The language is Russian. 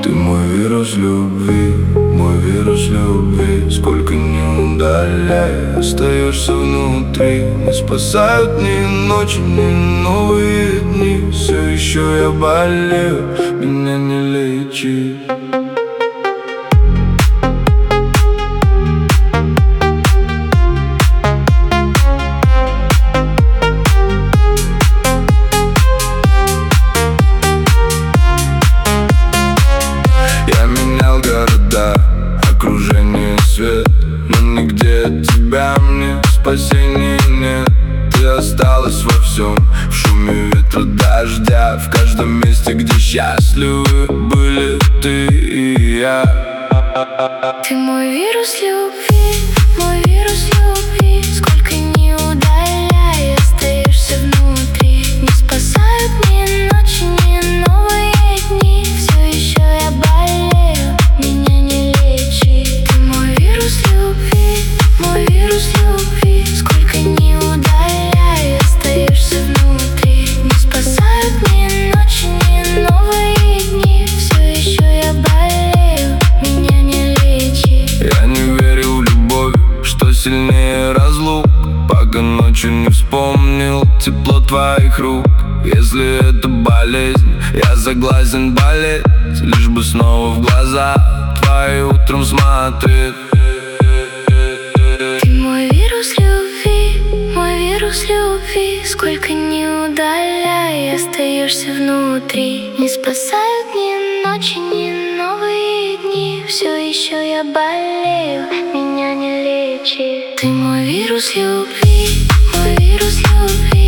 Ты мой вирус любви, мой вирус любви. Сколько не удаляй, остаешься внутри. Не спасают ни ночи, ни новые дни. Все еще я болею, меня не лечи. Окружение свет, но нигде от тебя мне спасения нет. Ты осталась во всем, в шуме ветра, дождя, в каждом месте, где счастливы были ты и я. Ты мой вирус любви, мой вирус любви. Сколько ни удаляй, остаешься внутри. Не спасают ни ночи, ни новые дни. Все еще я болею, меня не лечи. Ты мой вирус любви, мой вирус любви. Сколько ни удаляй, остаешься внутри. Не спасают ни ночи, ни новые дни. Все еще я болею, меня не лечи. Я не верил в любовь, что сильнее разлук, пока ночью не вспомнил тепло твоих рук. Если это болезнь, я согласен болеть, лишь бы снова в глаза твои утром смотреть. Ты мой вирус любви, мой вирус любви. Сколько ни удаляй, остаешься внутри. Не спасают ни ночи, ни новые дни. Все еще я болею, меня не лечи. Ты мой вирус любви, мой вирус любви.